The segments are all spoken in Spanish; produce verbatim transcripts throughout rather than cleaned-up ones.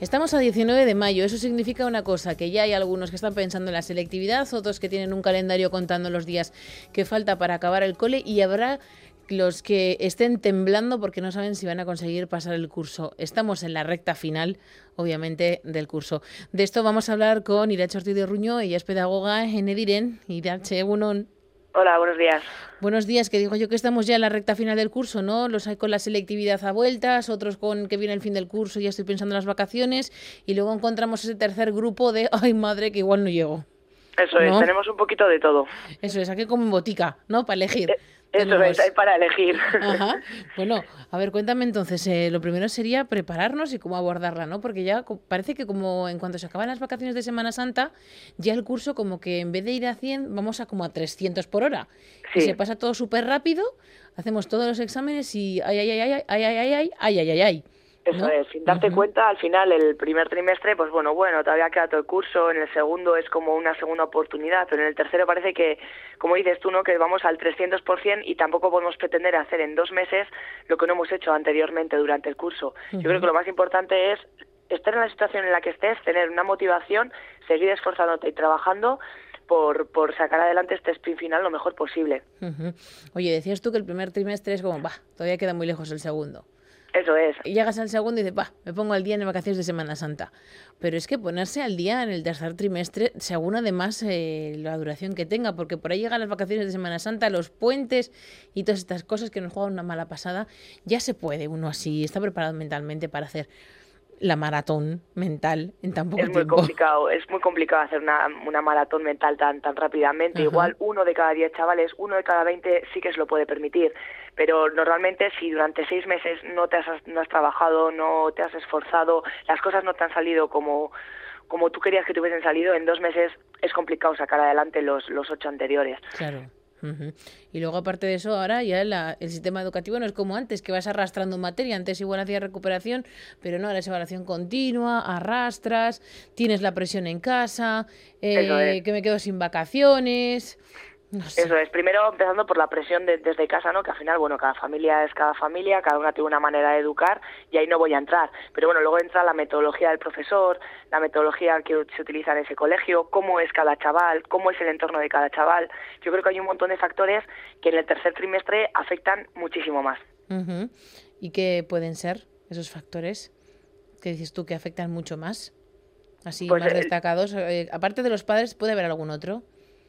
Estamos a diecinueve de mayo, eso significa una cosa, que ya hay algunos que están pensando en la selectividad, otros que tienen un calendario contando los días que falta para acabar el cole y habrá los que estén temblando porque no saben si van a conseguir pasar el curso. Estamos en la recta final, obviamente, del curso. De esto vamos a hablar con Iratxe Ortiz de Ruño, ella es pedagoga en Ediren. Iratxe, egunon. Hola, buenos días. Buenos días, que digo yo que estamos ya en la recta final del curso, ¿no? Los hay con la selectividad a vueltas, otros con que viene el fin del curso y ya estoy pensando en las vacaciones, y luego encontramos ese tercer grupo de, ay madre, que igual no llego. Eso ¿No? es, tenemos un poquito de todo. Eso es, aquí como en botica, ¿no? Para elegir. Eh, Eso Tenemos... es, hay para elegir. Ajá. Bueno, a ver, cuéntame entonces, eh, lo primero sería prepararnos y cómo abordarla, ¿no? Porque ya co- parece que como en cuanto se acaban las vacaciones de Semana Santa, ya el curso como que en vez de ir a cien, vamos a como a trescientos por hora. Y Sí, se pasa todo súper rápido, hacemos todos los exámenes y ay, ay, ay, ay, ay, ay, ay, ay, ay, ay, ay, ay, eso ¿no? es. Sin darte Ujú. cuenta, al final, el primer trimestre, pues bueno, bueno, todavía queda todo el curso, en el segundo es como una segunda oportunidad, pero en el tercero parece que, como dices tú, ¿no?, que vamos al trescientos por ciento y tampoco podemos pretender hacer en dos meses lo que no hemos hecho anteriormente durante el curso. Yo creo que Ujú. lo más importante es estar en la situación en la que estés, tener una motivación, seguir esforzándote y trabajando por, por sacar adelante este sprint final lo mejor posible. Ujú. Oye, decías tú que el primer trimestre es como, bah, todavía queda muy lejos el segundo. Eso es. Y llegas al segundo y dices, va, me pongo al día en vacaciones de Semana Santa. Pero es que ponerse al día en el tercer trimestre, según además eh, la duración que tenga, porque por ahí llegan las vacaciones de Semana Santa, los puentes y todas estas cosas que nos juegan una mala pasada, ya se puede uno así, está preparado mentalmente para hacer la maratón mental en tan poco Es muy tiempo. complicado, es muy complicado hacer una, una maratón mental tan tan rápidamente. Ajá. Igual uno de cada diez chavales, uno de cada veinte sí que se lo puede permitir, pero normalmente si durante seis meses no te has, no has trabajado, no te has esforzado, las cosas no te han salido como, como tú querías que te hubiesen salido, en dos meses es complicado sacar adelante los, los ocho anteriores. Claro. Ujú. Y luego, aparte de eso, ahora ya la- el sistema educativo no es como antes, que vas arrastrando materia. Antes igual hacías recuperación, pero no, ahora es evaluación continua, arrastras, tienes la presión en casa, Eso es. eh, que me quedo sin vacaciones, no sé. Eso es, primero empezando por la presión de, desde casa, ¿no? Que al final, bueno, cada familia es cada familia, cada una tiene una manera de educar y ahí no voy a entrar. Pero bueno, luego entra la metodología del profesor, la metodología que se utiliza en ese colegio, cómo es cada chaval, cómo es el entorno de cada chaval. Yo creo que hay un montón de factores que en el tercer trimestre afectan muchísimo más. Ujú. ¿Y qué pueden ser esos factores que dices tú que afectan mucho más? Así Pues más el, destacados. Eh, aparte de los padres, ¿puede haber algún otro?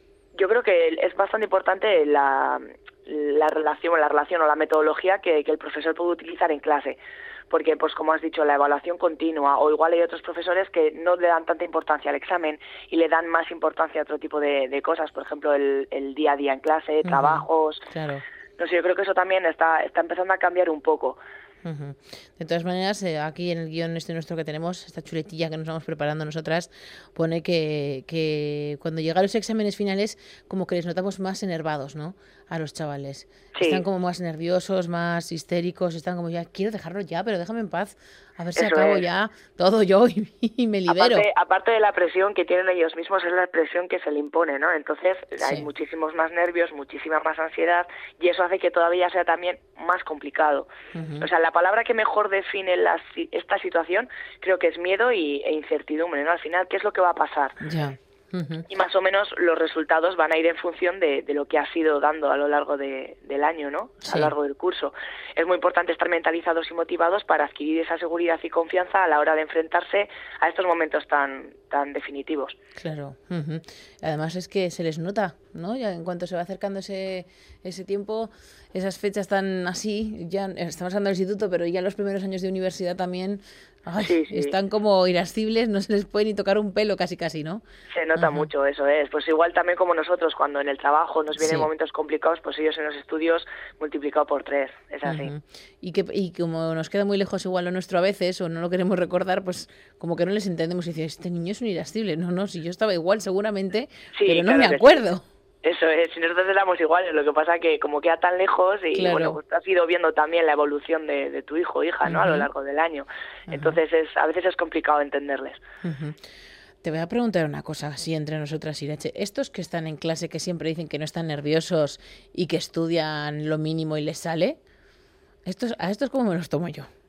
yo creo que es bastante importante la, la relación, la relación o la metodología que, que el profesor puede utilizar en clase, porque pues como has dicho, la evaluación continua, o igual hay otros profesores que no le dan tanta importancia al examen y le dan más importancia a otro tipo de, de cosas, por ejemplo el, el día a día en clase, Ujú. trabajos, Claro. no sé, yo creo que eso también está, está empezando a cambiar un poco. Ujú. De todas maneras, eh, aquí en el guión este nuestro que tenemos, esta chuletilla que nos vamos preparando nosotras, pone que, que cuando llegan los exámenes finales, como que les notamos más enervados, ¿no? A los chavales. Están Sí, como más nerviosos, más histéricos, están como ya, quiero dejarlo ya, pero déjame en paz, a ver si eso acabo es. ya todo yo y, y me libero. Aparte, aparte de la presión que tienen ellos mismos, es la presión que se le impone, ¿no? Entonces hay Sí. muchísimos más nervios, muchísima más ansiedad y eso hace que todavía sea también más complicado. Ujú. O sea, la palabra que mejor define la, si- esta situación creo que es miedo y, e incertidumbre, ¿no? Al final, ¿qué es lo que va a pasar? Ya. Ujú. Y más o menos los resultados van a ir en función de, de lo que has ido dando a lo largo de, del año, ¿no? A Sí. lo largo del curso. Es muy importante estar mentalizados y motivados para adquirir esa seguridad y confianza a la hora de enfrentarse a estos momentos tan, tan definitivos. Claro. Ujú. Además es que se les nota, ¿no? Ya en cuanto se va acercando ese, ese tiempo, esas fechas tan así, ya estamos hablando del instituto, pero ya los primeros años de universidad también, ay, Sí, sí. están como irascibles, no se les puede ni tocar un pelo casi casi, ¿no? Se nota Ajá. mucho, eso es. Pues igual también como nosotros, cuando en el trabajo nos vienen Sí. momentos complicados, pues ellos en los estudios multiplicado por tres. Es así. Ujú. Y que y como nos queda muy lejos igual lo nuestro a veces o no lo queremos recordar, pues como que no les entendemos y decimos, este niño es un irascible. No, no, si yo estaba igual seguramente, pero Sí, no me claro que sí. acuerdo. Eso es, si nosotros éramos iguales, lo que pasa que como queda tan lejos y bueno, Claro. pues has ido viendo también la evolución de, de tu hijo o hija, ¿no? A lo Ujú. largo del año. Ajá. Entonces es, a veces es complicado entenderles. Ujú. Te voy a preguntar una cosa, así entre nosotras, Irache. Estos que están en clase que siempre dicen que no están nerviosos y que estudian lo mínimo y les sale, estos, ¿a estos cómo me los tomo yo?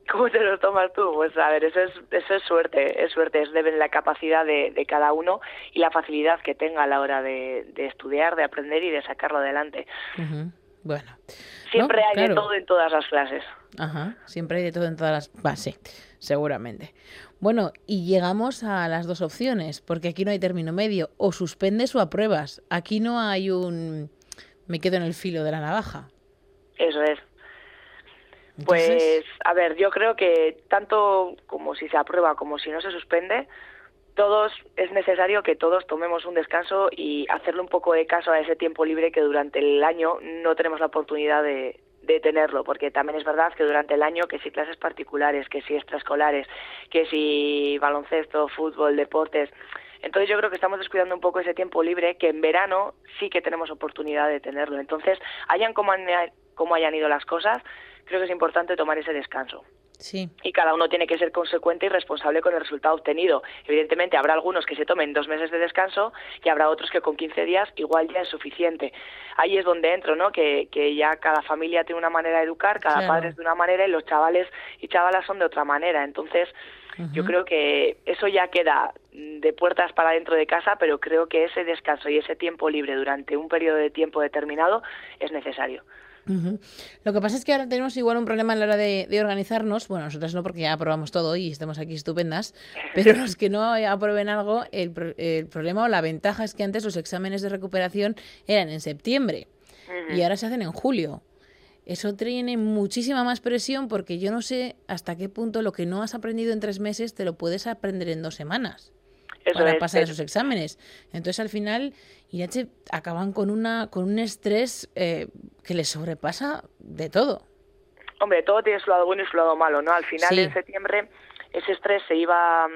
¿Cómo te lo tomas tú? Pues a ver, eso es, eso es suerte, es suerte, es de la capacidad de, de cada uno y la facilidad que tenga a la hora de, de estudiar, de aprender y de sacarlo adelante. Uh-huh. Bueno. Siempre ¿No? hay Claro. de todo en todas las clases. Ajá, siempre hay de todo en todas las... Va, sí, seguramente. Bueno, y llegamos a las dos opciones, porque aquí no hay término medio, o suspendes o apruebas. Aquí no hay un... me quedo en el filo de la navaja. Eso es. Entonces... Pues, a ver, yo creo que tanto como si se aprueba como si no se suspende, todos es necesario que todos tomemos un descanso y hacerle un poco de caso a ese tiempo libre que durante el año no tenemos la oportunidad de, de tenerlo, porque también es verdad que durante el año, que si clases particulares, que si extraescolares, que si baloncesto, fútbol, deportes, entonces yo creo que estamos descuidando un poco ese tiempo libre que en verano sí que tenemos oportunidad de tenerlo. Entonces, hayan como, han, como hayan ido las cosas, creo que es importante tomar ese descanso. Sí. Y cada uno tiene que ser consecuente y responsable con el resultado obtenido. Evidentemente habrá algunos que se tomen dos meses de descanso y habrá otros que con quince días igual ya es suficiente. Ahí es donde entro, ¿no? Que, que ya cada familia tiene una manera de educar, cada Claro. padre es de una manera y los chavales y chavalas son de otra manera. Entonces, uh-huh. yo creo que eso ya queda de puertas para dentro de casa, pero creo que ese descanso y ese tiempo libre durante un periodo de tiempo determinado es necesario. Uh-huh. Lo que pasa es que ahora tenemos igual un problema a la hora de, de organizarnos. Bueno, nosotras no, porque ya aprobamos todo y estamos aquí estupendas, pero los que no aprueben algo, el, el problema o la ventaja es que antes los exámenes de recuperación eran en septiembre uh-huh. y ahora se hacen en julio. Eso tiene muchísima más presión, porque yo no sé hasta qué punto lo que no has aprendido en tres meses te lo puedes aprender en dos semanas. Eso para es, pasar es. esos exámenes. Entonces, al final, Irache, acaban con una con un estrés eh, que les sobrepasa de todo. Hombre, todo tiene su lado bueno y su lado malo, ¿no? Al final, sí. en septiembre, ese estrés se iba...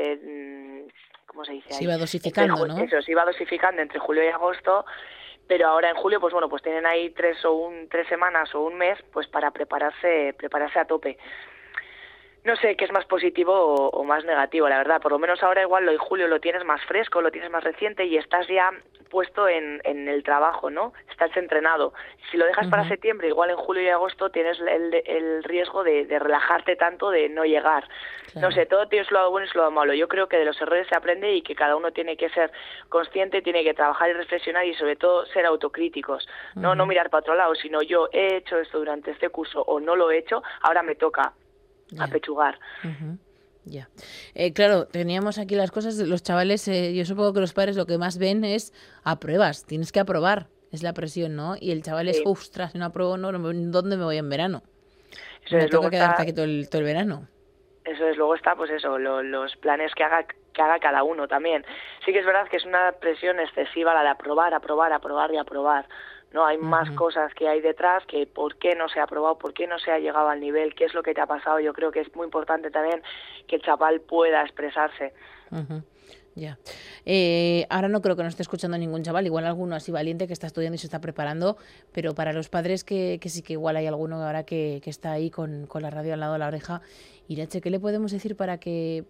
Eh, ¿cómo se dice ahí? Se iba dosificando, entre, ¿no? Eso, se iba dosificando entre julio y agosto, pero ahora en julio, pues bueno, pues tienen ahí tres o un tres semanas o un mes, pues para prepararse prepararse a tope. No sé qué es más positivo o, o más negativo, la verdad. Por lo menos ahora igual lo de julio lo tienes más fresco, lo tienes más reciente y estás ya puesto en, en el trabajo, ¿no? Estás entrenado. Si lo dejas uh-huh. para septiembre, igual en julio y agosto tienes el, el riesgo de, de relajarte tanto, de no llegar. Claro. No sé, todo tiene su lado bueno y su lado malo. Yo creo que de los errores se aprende y que cada uno tiene que ser consciente, tiene que trabajar y reflexionar y sobre todo ser autocríticos. Uh-huh. No, no mirar para otro lado, sino yo he hecho esto durante este curso o no lo he hecho, ahora me toca a pechugar. Uh-huh. Ya. Eh, claro, teníamos aquí las cosas, los chavales, eh, yo supongo que los padres lo que más ven es apruebas, tienes que aprobar, es la presión, ¿no? Y el chaval sí. es, ostras, si no apruebo, no, ¿dónde me voy en verano? Eso me es, toca quedarte está, aquí todo el, todo el verano. Eso es, luego está, pues eso, lo, los planes que haga que haga cada uno también. Sí que es verdad que es una presión excesiva la de aprobar, aprobar, aprobar y aprobar. No, hay uh-huh. más cosas que hay detrás, que por qué no se ha aprobado, por qué no se ha llegado al nivel, qué es lo que te ha pasado. Yo creo que es muy importante también que el chaval pueda expresarse. Uh-huh. Ya. Eh, ahora no creo que no esté escuchando ningún chaval, igual alguno así valiente que está estudiando y se está preparando, pero para los padres que, que sí que igual hay alguno ahora que, que está ahí con, con la radio al lado de la oreja, Irache, ¿qué le podemos decir para que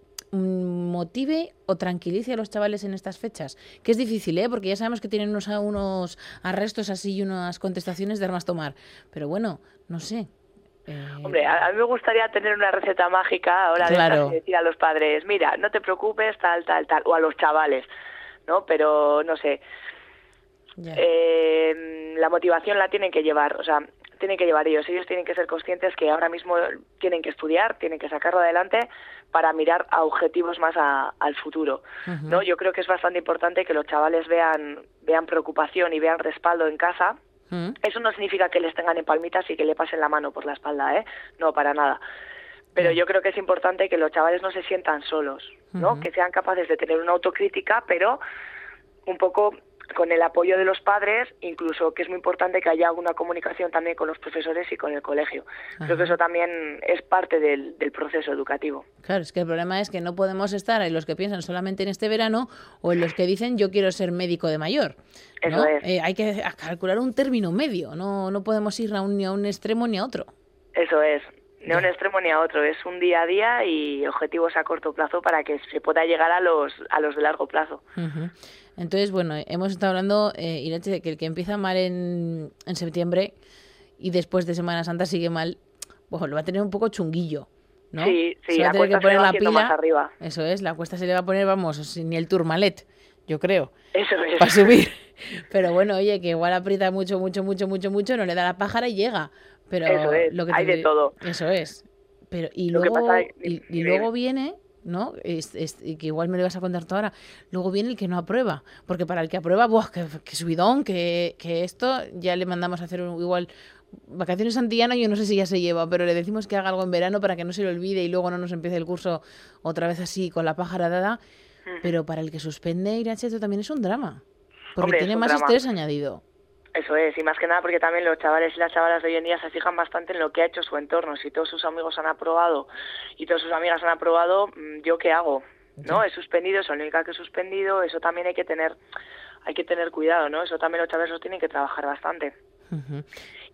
motive o tranquilice a los chavales en estas fechas? Que es difícil, ¿eh? Porque ya sabemos que tienen unos, unos arrestos así y unas contestaciones de armas tomar, pero bueno, no sé. Eh... Hombre, a, a mí me gustaría tener una receta mágica ahora claro. de decir a los padres, mira, no te preocupes, tal, tal, tal, o a los chavales, ¿no? Pero, no sé, yeah. eh, la motivación la tienen que llevar, o sea, tienen que llevar ellos, ellos tienen que ser conscientes que ahora mismo tienen que estudiar, tienen que sacarlo adelante para mirar a objetivos más a, al futuro, uh-huh. ¿no? Yo creo que es bastante importante que los chavales vean, vean preocupación y vean respaldo en casa. Eso no significa que les tengan en palmitas y que le pasen la mano por la espalda, ¿eh? No, para nada. Pero yo creo que es importante que los chavales no se sientan solos, ¿no? Uh-huh. Que sean capaces de tener una autocrítica, pero un poco con el apoyo de los padres, incluso que es muy importante que haya una comunicación también con los profesores y con el colegio. Ajá. Creo que eso también es parte del, del proceso educativo. Claro, es que el problema es que no podemos estar en los que piensan solamente en este verano o en los que dicen yo quiero ser médico de mayor, ¿no? Eso es. Eh, hay que calcular un término medio, no, no podemos ir a un, ni a un extremo ni a otro. Eso es. Ni a un extremo ni a otro, es un día a día y objetivos a corto plazo para que se pueda llegar a los a los de largo plazo. Uh-huh. Entonces, bueno, hemos estado hablando, eh, Irache, de que el que empieza mal en, en septiembre y después de Semana Santa sigue mal, bueno, lo va a tener un poco chunguillo. ¿no? Sí, sí, se va a la tener que cuesta se poner va la haciendo pila. más arriba. Eso es, la cuesta se le va a poner, vamos, ni el Tourmalet, yo creo, Eso es. para subir. Pero bueno, oye, que igual aprieta mucho, mucho, mucho, mucho, mucho, no le da la pájara y llega. Pero Eso es, lo que hay de te... todo. Eso es. Pero y Lo que pasa luego es... y, y dime, luego dime. viene, ¿no? Es, es- y que igual me lo vas a contar tú ahora. Luego viene el que no aprueba, porque para el que aprueba, ¡buah, qué, qué subidón, que, que esto ya le mandamos a hacer un- igual vacaciones antillana, yo no sé si ya se lleva, pero le decimos que haga algo en verano para que no se le olvide y luego no nos empiece el curso otra vez así con la pájara dada. Ujú. Pero para el que suspende Irache esto también es un drama, porque Hombre, es tiene un más drama. estrés añadido. Eso es, y más que nada porque también los chavales y las chavalas de hoy en día se fijan bastante en lo que ha hecho su entorno. Si todos sus amigos han aprobado y todas sus amigas han aprobado, mm, ¿yo qué hago? ¿No? Ya. He suspendido, soy la única que he suspendido, eso también hay que tener hay que tener cuidado, ¿no? Eso también los chavales lo tienen que trabajar bastante. Ujú.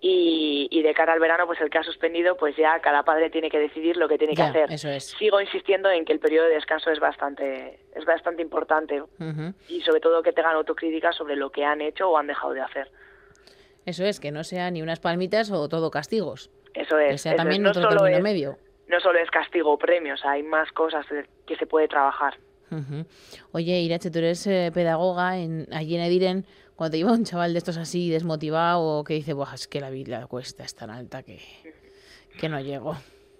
Y, y de cara al verano, pues el que ha suspendido, pues ya cada padre tiene que decidir lo que tiene que Ya, hacer. eso es. Sigo insistiendo en que el periodo de descanso es bastante es bastante importante Ujú. y sobre todo que tengan autocrítica sobre lo que han hecho o han dejado de hacer. Eso es, que no sea ni unas palmitas o todo castigos. Eso es. Que sea eso es. también No otro solo término es, medio. no solo es castigo o premios, hay más cosas que se puede trabajar. Ujú. Oye, Irache, tú eres eh, pedagoga en, allí en Ediren. Cuando te lleva un chaval de estos así desmotivado o que dice, Buah, es que la, vi- la cuesta es tan alta que, que no llego.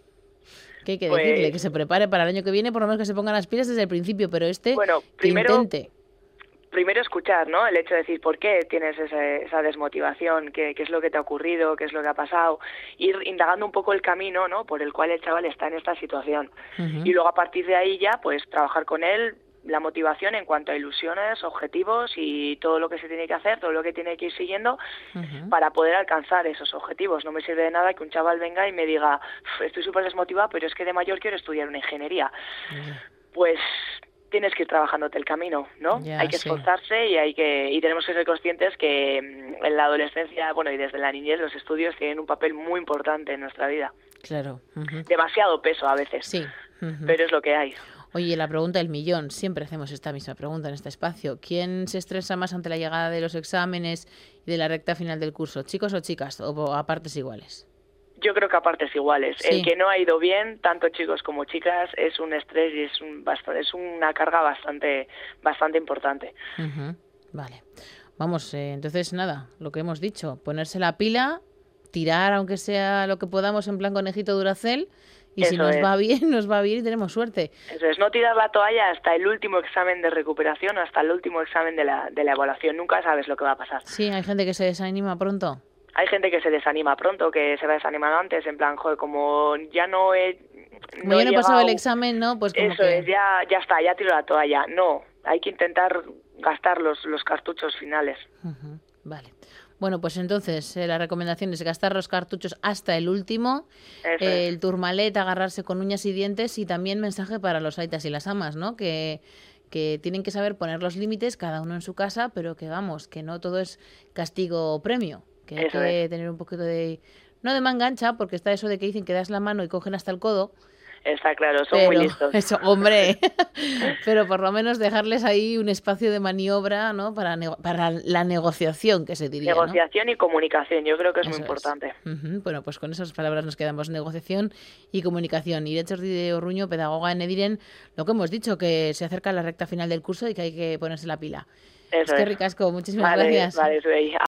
¿Qué hay que Pues- decirle? Que se prepare para el año que viene, por lo menos que se pongan las pilas desde el principio, pero este Bueno, que primero- intente. Primero escuchar, ¿no? El hecho de decir por qué tienes ese- esa desmotivación, qué, qué es lo que te ha ocurrido, qué es lo que ha pasado, ir indagando un poco el camino, ¿no? Por el cual el chaval está en esta situación. Ujú. Y luego a partir de ahí ya, pues trabajar con él la motivación en cuanto a ilusiones, objetivos y todo lo que se tiene que hacer, todo lo que tiene que ir siguiendo Ujú. para poder alcanzar esos objetivos. No me sirve de nada que un chaval venga y me diga, "Uf, estoy súper desmotivado, pero es que de mayor quiero estudiar una ingeniería". Ya. Pues tienes que ir trabajándote el camino, ¿no? Ya, hay que sí. esforzarse y hay que y tenemos que ser conscientes que mm, en la adolescencia, bueno, y desde la niñez los estudios tienen un papel muy importante en nuestra vida. Claro. Ujú. Demasiado peso a veces, Sí. Ujú. pero es lo que hay. Oye, la pregunta del millón. Siempre hacemos esta misma pregunta en este espacio. ¿Quién se estresa más ante la llegada de los exámenes y de la recta final del curso? ¿Chicos o chicas? ¿O a partes iguales? Yo creo que a partes iguales. Sí. El que no ha ido bien, tanto chicos como chicas, es un estrés y es un bast- es una carga bastante bastante importante. Ujú. Vale. Vamos, eh, entonces nada, lo que hemos dicho, ponerse la pila, tirar aunque sea lo que podamos en plan conejito Duracell y si Eso nos es. va bien, nos va bien y tenemos suerte. Eso es, no tirar la toalla hasta el último examen de recuperación, hasta el último examen de la, de la evaluación. Nunca sabes lo que va a pasar. Sí, hay gente que se desanima pronto. Hay gente que se desanima pronto, que se va desanimando antes, en plan, joder, como ya no he... Como ya he no he pasado el llegado- examen, ¿no? Pues como Eso que... es, ya, ya está, ya tiro la toalla. No, hay que intentar gastar los, los cartuchos finales. Ujú. Vale. Bueno, pues entonces eh, la recomendación es gastar los cartuchos hasta el último, Eso eh, es. el turmalet, agarrarse con uñas y dientes y también mensaje para los aitas y las amas, ¿no? Que, que tienen que saber poner los límites, cada uno en su casa, pero que vamos, que no todo es castigo o premio, que hay Eso que tener un poquito de... No de mangancha, porque está eso de que dicen que das la mano y cogen hasta el codo, Está claro, son pero muy listos. eso, hombre, pero por lo menos dejarles ahí un espacio de maniobra, ¿no? Para, nego- para la negociación, que se diría, ¿no? Negociación y comunicación, yo creo que es Eso muy importante. Ujú. Bueno, pues con esas palabras nos quedamos. Negociación y comunicación. Irache Ortiz de Orruño, pedagoga en Ediren, lo que hemos dicho, que se acerca la recta final del curso y que hay que ponerse la pila. Eso Es que es. ricasco, muchísimas Vale, gracias. vale, Suey.